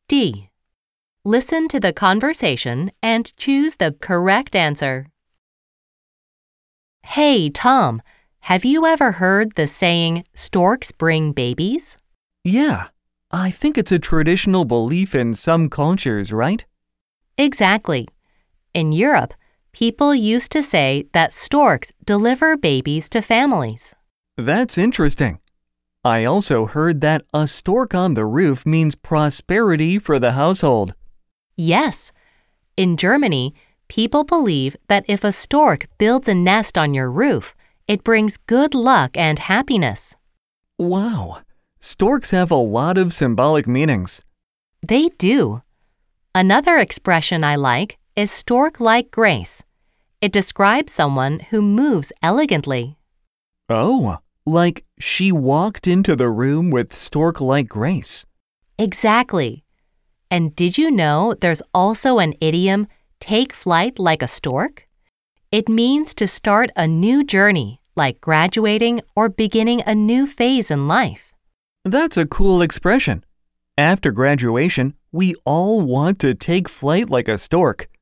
D. Listen to the conversation and choose the correct answer. Hey, Tom, have you ever heard the saying, storks bring babies? Yeah, I think it's a traditional belief in some cultures, right? Exactly. In Europe, people used to say that storks deliver babies to families. That's interesting. I also heard that a stork on the roof means prosperity for the household. Yes. In Germany, people believe that if a stork builds a nest on your roof, it brings good luck and happiness. Wow, storks have a lot of symbolic meanings. They do. Another expression I like is stork-like grace. It describes someone who moves elegantly. Oh, like she walked into the room with stork-like grace. Exactly. And did you know there's also an idiom, take flight like a stork? It means to start a new journey, like graduating or beginning a new phase in life. That's a cool expression. After graduation, we all want to take flight like a stork.